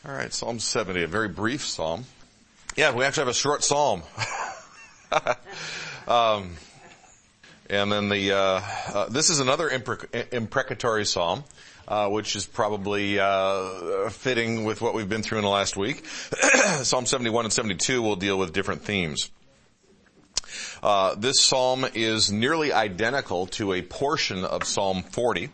All right, Psalm 70, a very brief psalm. Yeah, we actually have a short psalm. And then this is another imprecatory psalm, which is probably fitting with what we've been through in the last week. Psalm 71 and 72 will deal with different themes. This psalm is nearly identical to a portion of Psalm 40.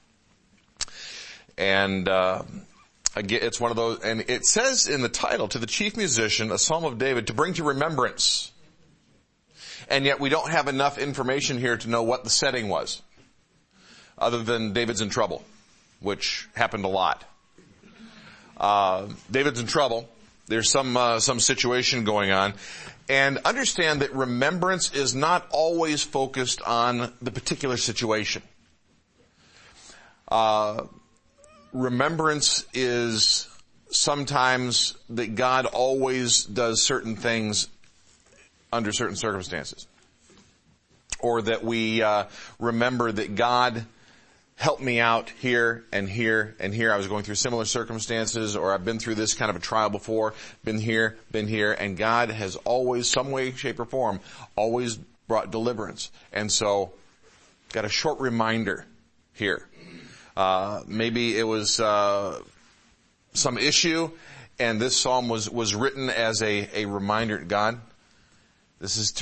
And again, it's one of those, and it says in the title, to the chief musician, a psalm of David, to bring to remembrance. And yet we don't have enough information here to know what the setting was, other than David's in trouble, which happened a lot. David's in trouble. There's some situation going on. And understand that remembrance is not always focused on the particular situation. Remembrance is sometimes that God always does certain things under certain circumstances. Or that we remember that God helped me out here and here and here. I was going through similar circumstances, or I've been through this kind of a trial before, been here, and God has always, some way, shape, or form, always brought deliverance. And so, got a short reminder here. Maybe it was some issue, and this psalm was written as a reminder. God, is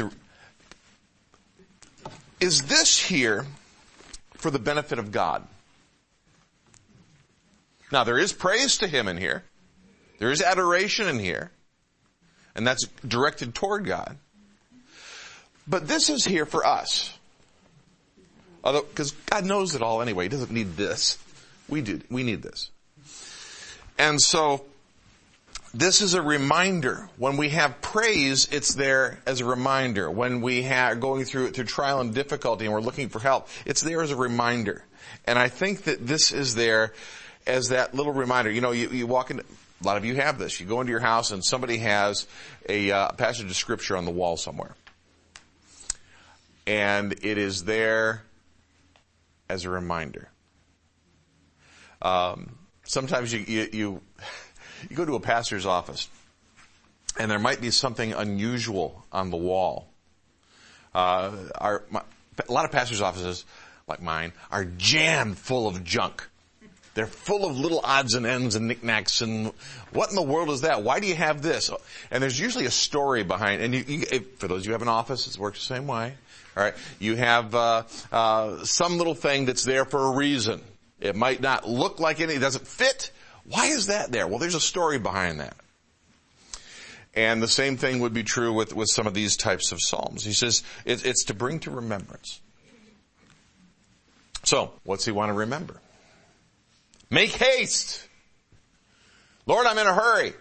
this here for the benefit of God? Now, there is praise to Him in here. There is adoration in here. And that's directed toward God. But this is here for us. Although, because God knows it all anyway. He doesn't need this. We do. We need this. And so, this is a reminder. When we have praise, it's there as a reminder. When we are going through trial and difficulty and we're looking for help, it's there as a reminder. And I think that this is there as that little reminder. You know, you walk in, a lot of you have this. You go into your house and somebody has a passage of scripture on the wall somewhere. And it is there as a reminder. Sometimes you go to a pastor's office, and there might be something unusual on the wall. A lot of pastors' offices, like mine, are jammed full of junk. They're full of little odds and ends and knickknacks and what in the world is that? Why do you have this? And there's usually a story behind, and for those of you who have an office, it works the same way. All right, you have some little thing that's there for a reason. It might not look like it doesn't fit. Why is that there? Well, there's a story behind that. And the same thing would be true with some of these types of psalms. He says it's to bring to remembrance. So, what's he want to remember? Make haste. Lord, I'm in a hurry.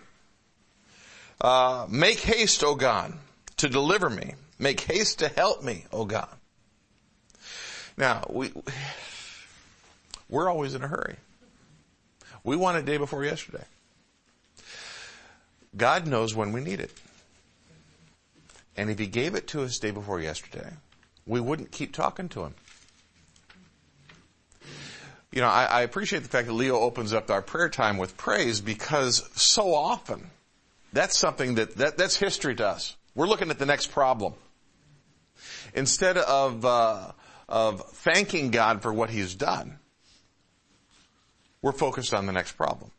Make haste, O God, to deliver me. Make haste to help me, O God. Now, we're always in a hurry. We want it day before yesterday. God knows when we need it. And if He gave it to us day before yesterday, we wouldn't keep talking to Him. You know, I appreciate the fact that Leo opens up our prayer time with praise, because so often that's something that's history to us. We're looking at the next problem. Instead of thanking God for what He's done, we're focused on the next problem.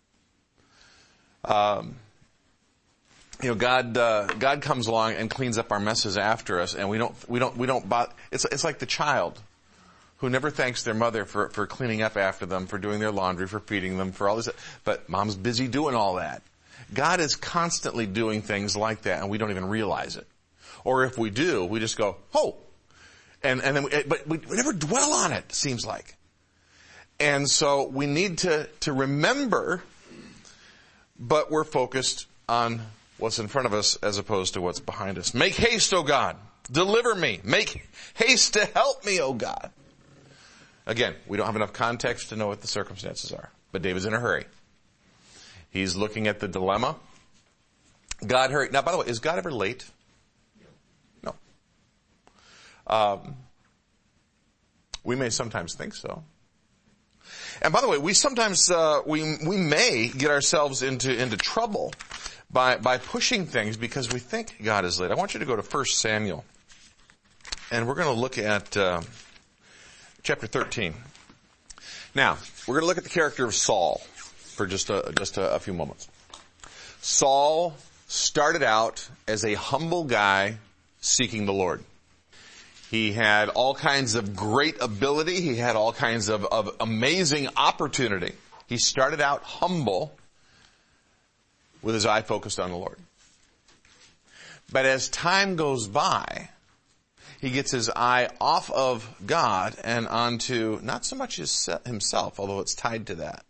God comes along and cleans up our messes after us, and we don't bother. It's like the child who never thanks their mother for cleaning up after them, for doing their laundry, for feeding them, for all this. But mom's busy doing all that. God is constantly doing things like that, and we don't even realize it. Or if we do, we just go, oh, and then but we never dwell on it. Seems like. And so we need to remember, but we're focused on what's in front of us as opposed to what's behind us. Make haste, O God. Deliver me. Make haste to help me, O God. Again, we don't have enough context to know what the circumstances are. But David's in a hurry. He's looking at the dilemma. God hurried. Now, by the way, is God ever late? No. We may sometimes think so. And by the way, we sometimes, we may get ourselves into trouble by pushing things because we think God is late. I want you to go to 1 Samuel. And we're going to look at, chapter 13. Now, we're going to look at the character of Saul for just a few moments. Saul started out as a humble guy seeking the Lord. He had all kinds of great ability. He had all kinds of amazing opportunity. He started out humble with his eye focused on the Lord. But as time goes by, he gets his eye off of God and onto not so much himself, although it's tied to that.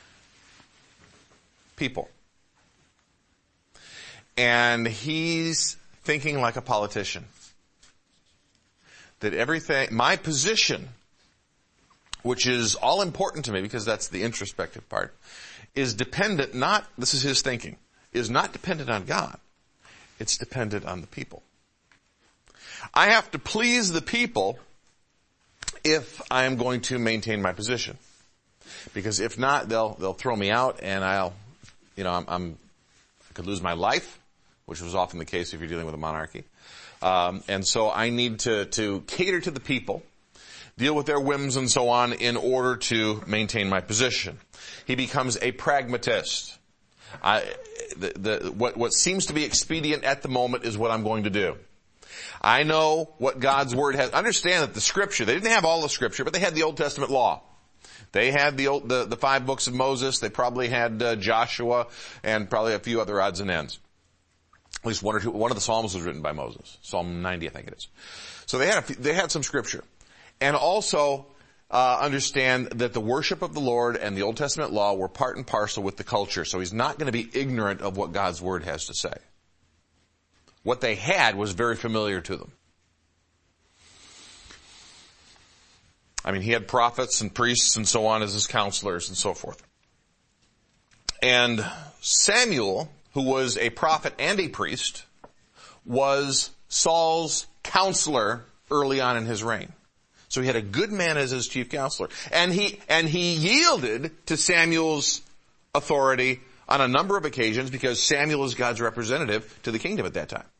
People. And he's thinking like a politician. That everything, my position, which is all important to me because that's the introspective part, is dependent not, this is his thinking, is not dependent on God. It's dependent on the people. I have to please the people if I am going to maintain my position. Because if not, they'll throw me out and I could lose my life, which was often the case if you're dealing with a monarchy. And so I need to cater to the people, deal with their whims and so on in order to maintain my position. He becomes a pragmatist. What seems to be expedient at the moment is what I'm going to do. I know what God's Word has. Understand that the Scripture, they didn't have all the Scripture, but they had the Old Testament law. They had the 5 books of Moses. They probably had Joshua and probably a few other odds and ends. At least one or two. One of the Psalms was written by Moses. Psalm 90, I think it is. So they had some Scripture. And also understand that the worship of the Lord and the Old Testament law were part and parcel with the culture. So he's not going to be ignorant of what God's Word has to say. What they had was very familiar to them. I mean, he had prophets and priests and so on as his counselors and so forth. And Samuel, who was a prophet and a priest, was Saul's counselor early on in his reign. So he had a good man as his chief counselor. And he yielded to Samuel's authority on a number of occasions because Samuel is God's representative to the kingdom at that time.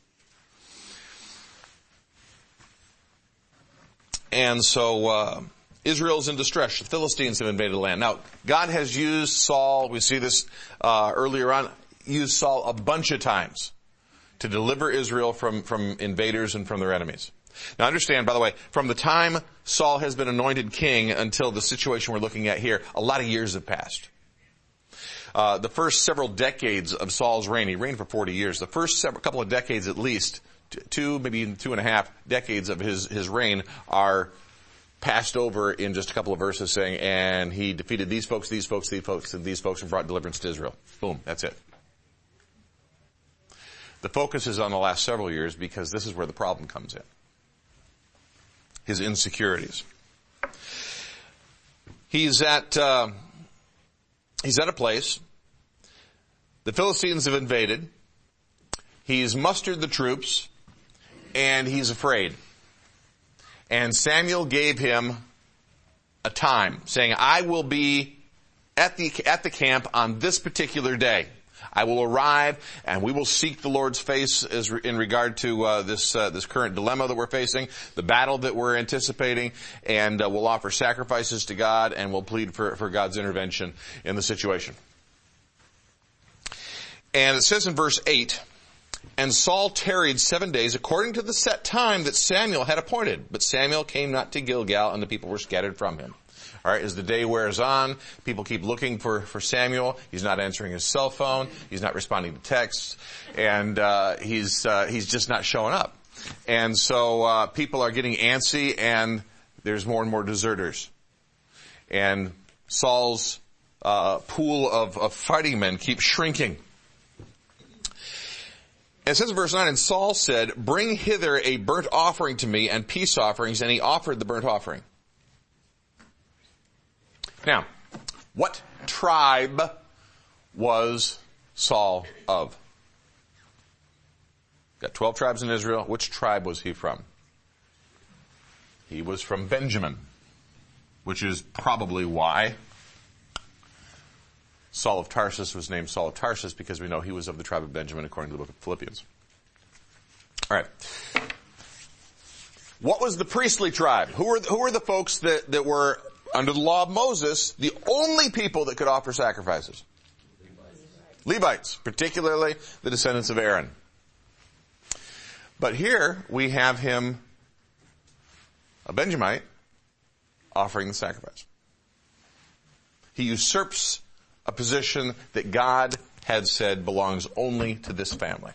And so Israel's in distress. The Philistines have invaded the land. Now, God has used Saul, we see this earlier on, used Saul a bunch of times to deliver Israel from invaders and from their enemies. Now understand, by the way, from the time Saul has been anointed king until the situation we're looking at here, a lot of years have passed. The first several decades of Saul's reign, he reigned for 40 years, the first couple of decades at least, maybe even 2.5 decades of his reign are passed over in just a couple of verses saying, and he defeated these folks, and these folks and brought deliverance to Israel. Boom, that's it. The focus is on the last several years because this is where the problem comes in. His insecurities. He's at a place. The Philistines have invaded. He's mustered the troops, and he's afraid. And Samuel gave him a time, saying, I will be at the camp on this particular day. I will arrive, and we will seek the Lord's face in regard to this current dilemma that we're facing, the battle that we're anticipating, and we'll offer sacrifices to God, and we'll plead for God's intervention in the situation. And it says in verse 8, and Saul tarried 7 days according to the set time that Samuel had appointed. But Samuel came not to Gilgal, and the people were scattered from him. All right, as the day wears on, people keep looking for Samuel. He's not answering his cell phone. He's not responding to texts. And he's just not showing up. And so people are getting antsy, and there's more and more deserters. And Saul's pool of fighting men keeps shrinking. And it says in verse 9, and Saul said, bring hither a burnt offering to me and peace offerings, and he offered the burnt offering. Now, what tribe was Saul of? Got 12 tribes in Israel. Which tribe was he from? He was from Benjamin. which is probably why Saul of Tarsus was named Saul of Tarsus, because we know he was of the tribe of Benjamin according to the book of Philippians. All right. What was the priestly tribe? Who were the folks that were, under the law of Moses, the only people that could offer sacrifices? Levites, particularly the descendants of Aaron. But here we have him, a Benjamite, offering the sacrifice. He usurps a position that God had said belongs only to this family.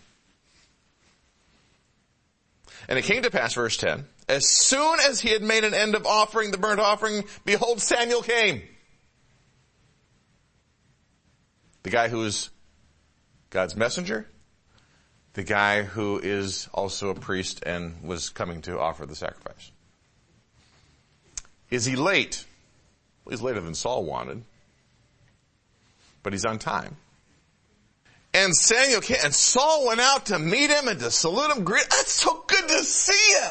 And it came to pass, verse 10, as soon as he had made an end of offering the burnt offering, behold, Samuel came. The guy who is God's messenger, the guy who is also a priest and was coming to offer the sacrifice. Is he late? Well, he's later than Saul wanted, but he's on time. And Samuel came, and Saul went out to meet him and to salute him. That's so good to see you.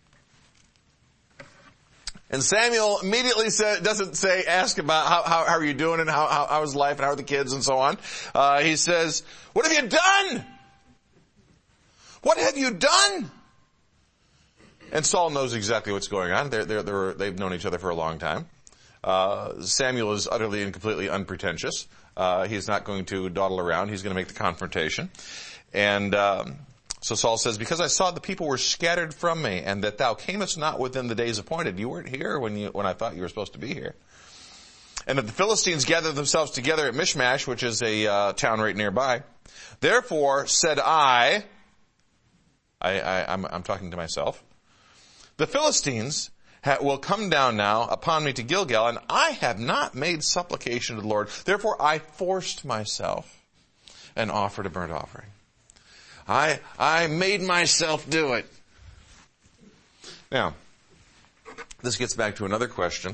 And Samuel immediately doesn't ask about how are you doing and how is life and how are the kids and so on. He says, what have you done? What have you done? And Saul knows exactly what's going on. They've known each other for a long time. Samuel is utterly and completely unpretentious. He's not going to dawdle around. He's going to make the confrontation. And so Saul says, because I saw the people were scattered from me, and that thou camest not within the days appointed. You weren't here when I thought you were supposed to be here. And that the Philistines gathered themselves together at Michmash, which is a town right nearby. Therefore said I'm talking to myself, the Philistines will come down now upon me to Gilgal, and I have not made supplication to the Lord. Therefore I forced myself and offered a burnt offering. I made myself do it. Now, this gets back to another question.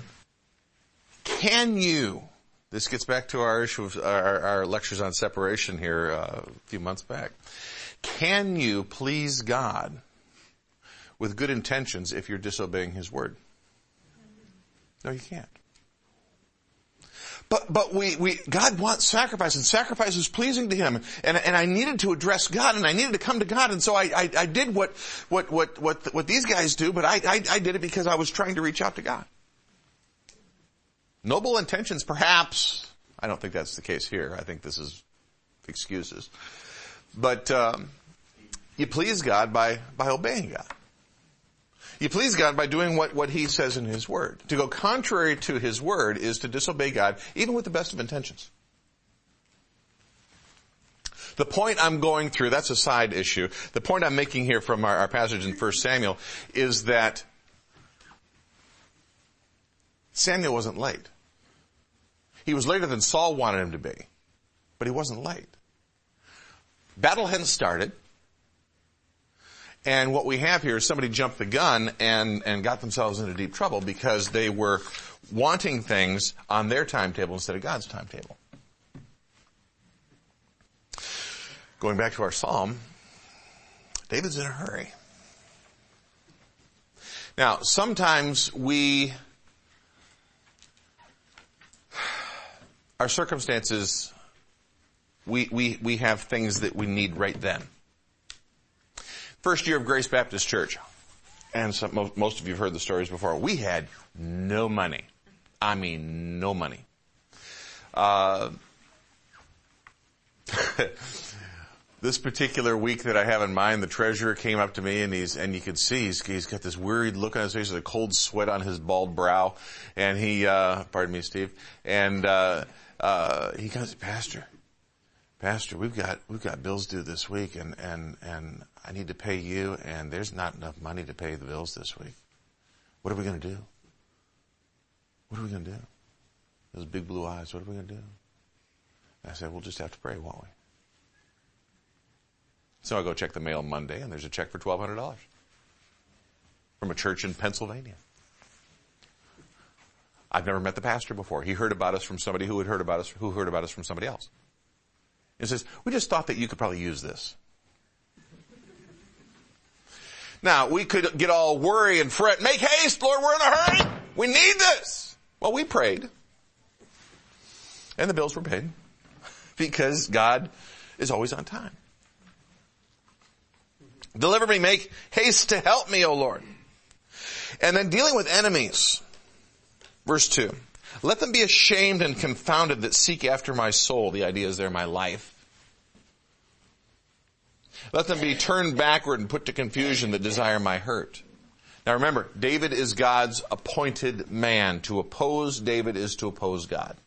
This gets back to our issue of our lectures on separation here a few months back. Can you please God with good intentions if you're disobeying His word? No, you can't. But God wants sacrifice, and sacrifice is pleasing to Him. And I needed to address God, and I needed to come to God, and so I did what these guys do, but I did it because I was trying to reach out to God. Noble intentions, perhaps. I don't think that's the case here. I think this is excuses. But you please God by obeying God. You please God by doing what He says in His Word. To go contrary to His Word is to disobey God, even with the best of intentions. The point I'm going through, that's a side issue. The point I'm making here from our passage in 1 Samuel is that Samuel wasn't late. He was later than Saul wanted him to be, but he wasn't late. Battle hadn't started. And what we have here is somebody jumped the gun and got themselves into deep trouble because they were wanting things on their timetable instead of God's timetable. Going back to our psalm, David's in a hurry. Now, sometimes our circumstances, we have things that we need right then. First year of Grace Baptist Church, and most of you have heard the stories before, we had no money. I mean, no money. This particular week that I have in mind, the treasurer came up to me and you could see he's got this worried look on his face with a cold sweat on his bald brow, and he, pardon me, Steve, and he goes, Pastor, we've got bills due this week, and I need to pay you, and there's not enough money to pay the bills this week. What are we going to do? What are we going to do? Those big blue eyes, what are we going to do? And I said, we'll just have to pray, won't we? So I go check the mail Monday, and there's a check for $1,200 from a church in Pennsylvania. I've never met the pastor before. He heard about us from somebody who heard about us from somebody else. He says, we just thought that you could probably use this. Now, we could get all worry and fret. Make haste, Lord, we're in a hurry. We need this. Well, we prayed. And the bills were paid. Because God is always on time. Deliver me, make haste to help me, O Lord. And then dealing with enemies. Verse 2. Let them be ashamed and confounded that seek after my soul. The idea is they're my life. Let them be turned backward and put to confusion that desire my hurt. Now remember, David is God's appointed man. To oppose David is to oppose God.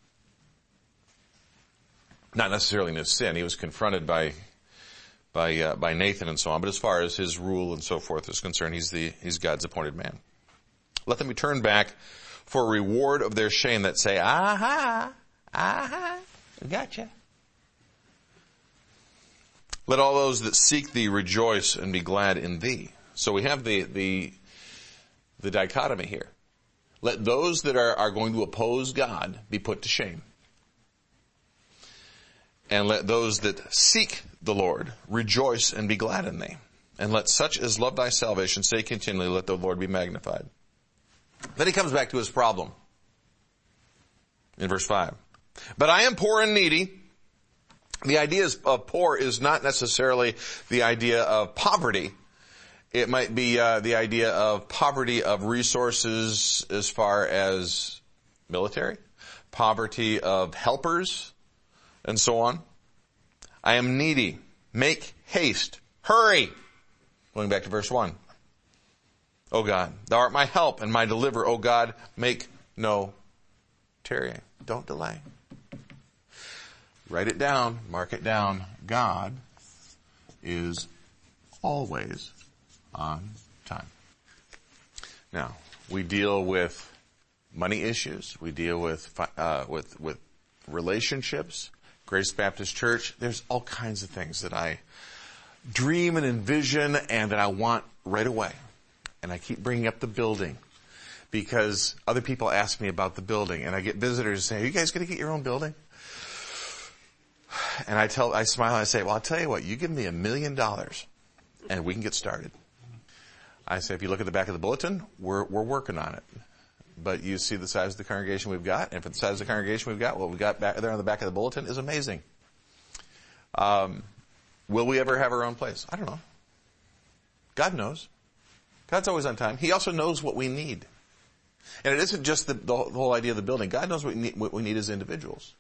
Not necessarily in his sin. He was confronted by Nathan and so on. But as far as his rule and so forth is concerned, he's God's appointed man. Let them be turned back for a reward of their shame that say, aha, gotcha. Let all those that seek thee rejoice and be glad in thee. So we have the dichotomy here. Let those that are going to oppose God be put to shame. And let those that seek the Lord rejoice and be glad in thee. And let such as love thy salvation say continually, let the Lord be magnified. Then he comes back to his problem. In verse 5. But I am poor and needy. The idea of poor is not necessarily the idea of poverty. It might be the idea of poverty of resources as far as military, poverty of helpers, and so on. I am needy. Make haste. Hurry. Going back to verse 1. O God, thou art my help and my deliverer. O God, make no tarrying. Don't delay. Write it down. Mark it down. God is always on time. Now, we deal with money issues. We deal with relationships. Grace Baptist Church, there's all kinds of things that I dream and envision and that I want right away. And I keep bringing up the building because other people ask me about the building and I get visitors saying, are you guys going to get your own building? And I smile and I say, well, I'll tell you what, you give me $1 million and we can get started. I say, if you look at the back of the bulletin, we're working on it. But you see the size of the congregation we've got, and for the size of the congregation we've got, what we've got back there on the back of the bulletin is amazing. Will we ever have our own place? I don't know. God knows. God's always on time. He also knows what we need. And it isn't just the whole idea of the building. God knows what we need as individuals.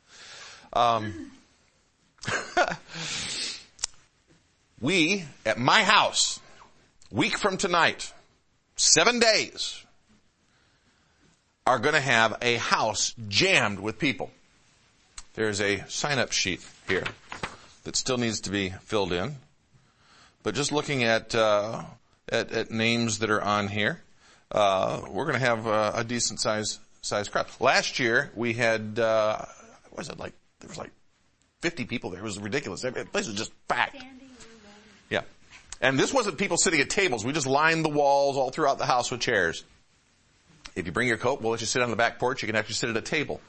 We, at my house, week from tonight, 7 days, are going to have a house jammed with people. There's a sign-up sheet here that still needs to be filled in. But just looking at names that are on here, we're going to have a decent size crowd. Last year we had there was like 50 people there. It was ridiculous. The place was just packed. Yeah. And this wasn't people sitting at tables. We just lined the walls all throughout the house with chairs. If you bring your coat, we'll let you sit on the back porch. You can actually sit at a table.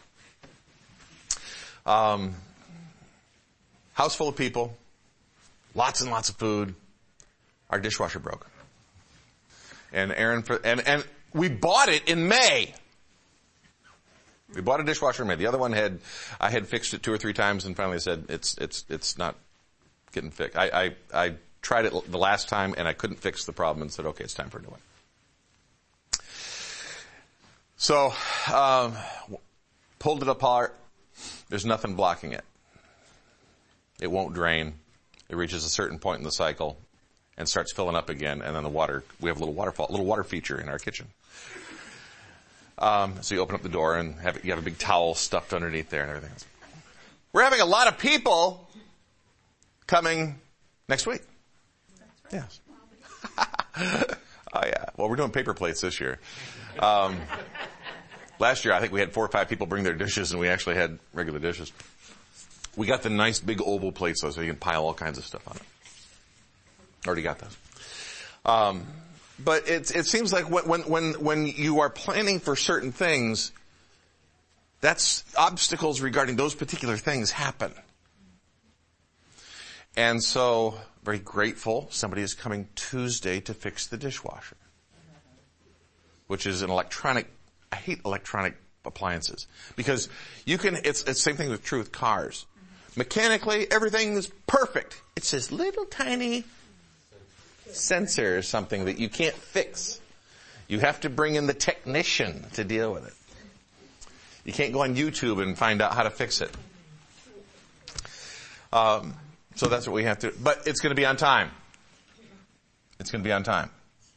House full of people. Lots and lots of food. Our dishwasher broke. And and we bought it in May. We bought a dishwasher in May. The other one I had fixed it 2 or 3 times and finally said, it's not getting fixed. I tried it the last time and I couldn't fix the problem and said, okay, it's time for a new one. So, pulled it apart. There's nothing blocking it. It won't drain. It reaches a certain point in the cycle and starts filling up again. And then we have a little water feature in our kitchen. So you open up the door and you have a big towel stuffed underneath there and everything else. We're having a lot of people coming next week. That's right. Yes. Oh yeah. Well, we're doing paper plates this year. Last year, I think we had 4 or 5 people bring their dishes, and we actually had regular dishes. We got the nice big oval plates, though, so you can pile all kinds of stuff on it. Already got those. But it seems like when you are planning for certain things, that's obstacles regarding those particular things happen. And so, very grateful, somebody is coming Tuesday to fix the dishwasher, which is an electronic. I hate electronic appliances. Because it's the same thing with true with cars. Mechanically, everything is perfect. It's this little tiny sensor or something that you can't fix. You have to bring in the technician to deal with it. You can't go on YouTube and find out how to fix it. So that's what we have to, but it's going to be on time. It's going to be on time.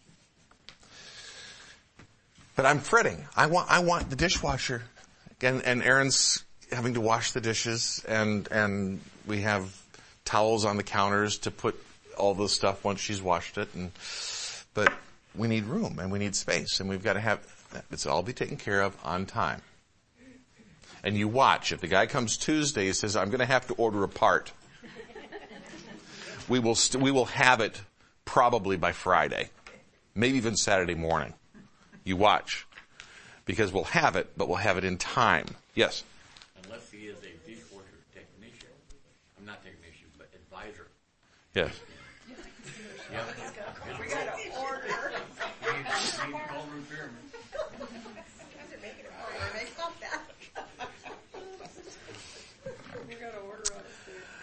But I'm fretting. I want the dishwasher. And Erin's having to wash the dishes, and we have towels on the counters to put all the stuff once she's washed it. But we need room and we need space, and we've got to have it's all be taken care of on time. And you watch. If the guy comes Tuesday, he says, "I'm going to have to order a part." We will have it probably by Friday, maybe even Saturday morning. You watch, because we'll have it, but we'll have it in time. Yes. Unless he is a dishwasher technician. I'm not technician, but advisor. Yes. Yeah. We got to order. He's called repairman. They're making it for you. Make up that. We got to order on it.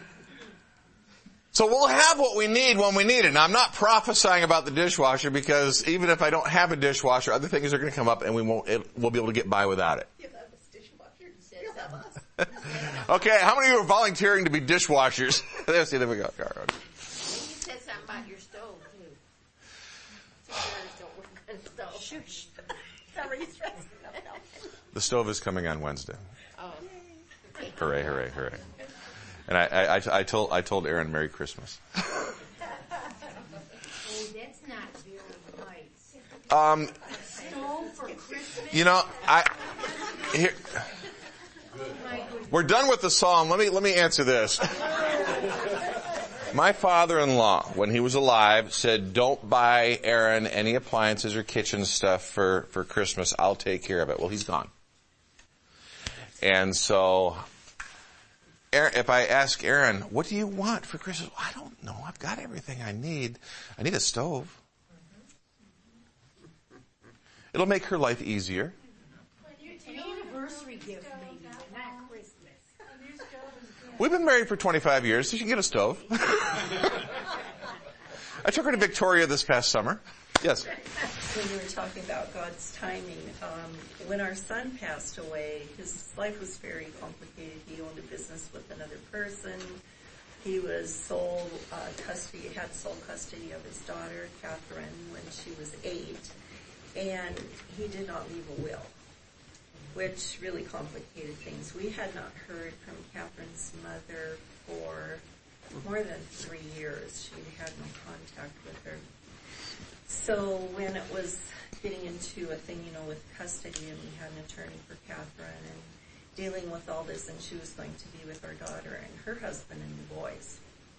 So we'll have what we need when we need it. Now, I'm not prophesying about the dishwasher, because even if I don't have a dishwasher, other things are going to come up and we'll be able to get by without it. You have this dishwasher. You have us. Okay, how many of you are volunteering to be dishwashers? There we go. You said something about your stove, too. Don't work on stove. Shush. Sorry, stressing up now. The stove is coming on Wednesday. Oh. Hooray, hooray, hooray. And I told Erin Merry Christmas. Oh, that's not very nice. Stove for Christmas? You know, here, we're done with the psalm. Let me answer this. My father-in-law, when he was alive, said, "Don't buy Erin any appliances or kitchen stuff for Christmas. I'll take care of it." Well, he's gone. And so, if I ask Erin, "What do you want for Christmas?" "I don't know. I've got everything I need. I need a stove." It'll make her life easier. An anniversary gift, maybe, but not Christmas. We've been married for 25 years, so she can get a stove. I took her to Victoria this past summer. Yes. When you were talking about God's timing, when our son passed away, his life was very complicated. He owned a business with another person. He was had sole custody of his daughter, Catherine, when she was 8. And he did not leave a will, which really complicated things. We had not heard from Catherine's mother for more than 3 years. She had no contact with her. So when it was getting into a thing, with custody, and we had an attorney for Catherine and dealing with all this, and she was going to be with our daughter and her husband and the boys.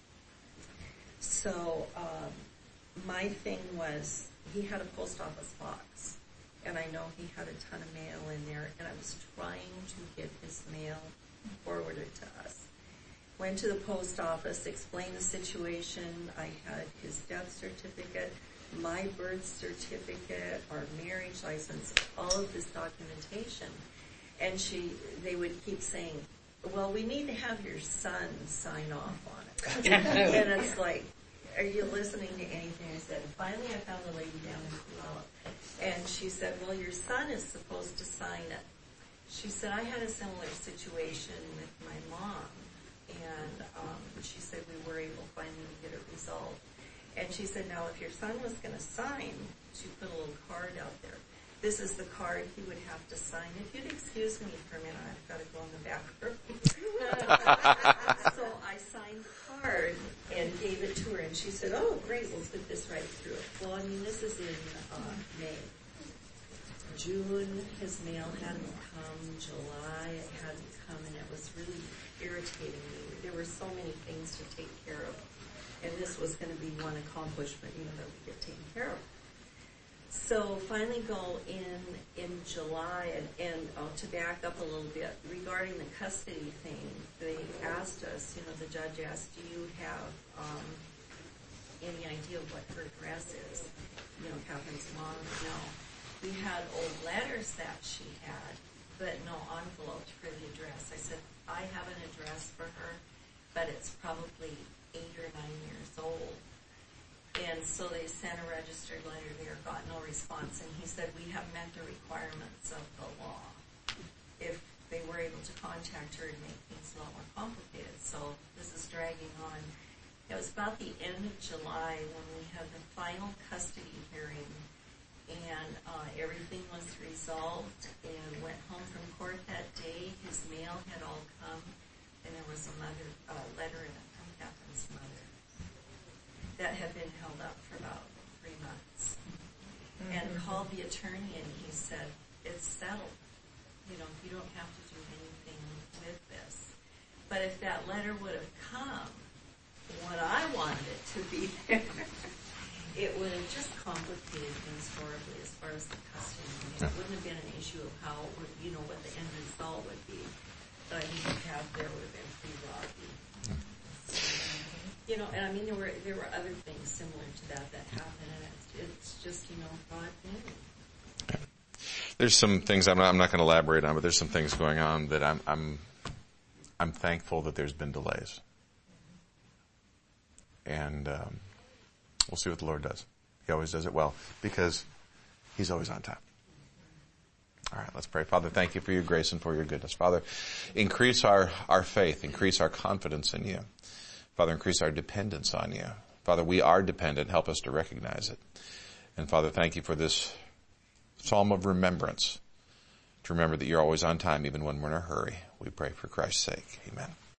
So my thing was, he had a post office box, and I know he had a ton of mail in there, and I was trying to get his mail forwarded to us. Went to the post office, explained the situation. I had his death certificate, my birth certificate, our marriage license, all of this documentation. And they would keep saying, "Well, we need to have your son sign off on it." And it's like, are you listening to anything I said? Finally, I found a lady down in Puyallup, and she said, "Well, your son is supposed to sign it." She said, "I had a similar situation with my mom," and she said we were able finally to get it resolved. And she said, "Now, if your son was going to sign," she put a little card out there. "This is the card he would have to sign. If you'd excuse me for a minute, I've got to go in the back room." So I signed the card and gave it to her, and she said, "Oh, great, we'll put this right through it." Well, this is in May. June, his mail hadn't come. July, it hadn't come, and it was really irritating me. There were so many things to take care of, and this was going to be one accomplishment, that would get taken care of. So finally go in July, and to back up a little bit, regarding the custody thing, they asked us, the judge asked, "Do you have any idea what her address is?" Catherine's mom, no. We had old letters that she had, but no envelopes for the address. I said, I have an address for her, but it's probably 8 or 9 years old. And so they sent a registered letter there, got no response, and he said, we have met the requirements of the law. If they were able to contact her and make things a lot more complicated. So this is dragging on. It was about the end of July when we had the final custody hearing, and everything was resolved, and went home from court that day. His mail had all come, and there was a letter in it from Catherine's mother that had been held up for about 3 months. And called the attorney, and he said, it's settled. You don't have to do anything with this. But if that letter would have come when I wanted it to be there, it would have just complicated things horribly as far as the custody. It wouldn't have been an issue of how, what the end result would be. But I think the path there would have been pretty rocky. And I mean, there were other things similar to that happened, and it's just, God knew. There's some things I'm not going to elaborate on, but there's some things going on that I'm thankful that there's been delays, and we'll see what the Lord does. He always does it well because He's always on time. All right, let's pray. Father, thank you for your grace and for your goodness. Father, increase our faith, increase our confidence in you. Father, increase our dependence on you. Father, we are dependent. Help us to recognize it. And Father, thank you for this psalm of remembrance, to remember that you're always on time even when we're in a hurry. We pray for Christ's sake. Amen.